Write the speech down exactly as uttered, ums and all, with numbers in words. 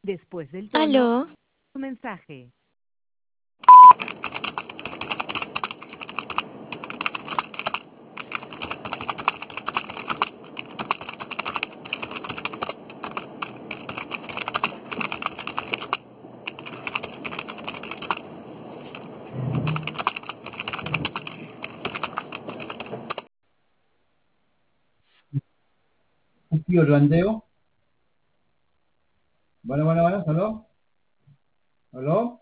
Después del tono, Aló, su mensaje. Cookie Orlandeo. Bueno, bueno, bueno, ¿aló? ¿Aló?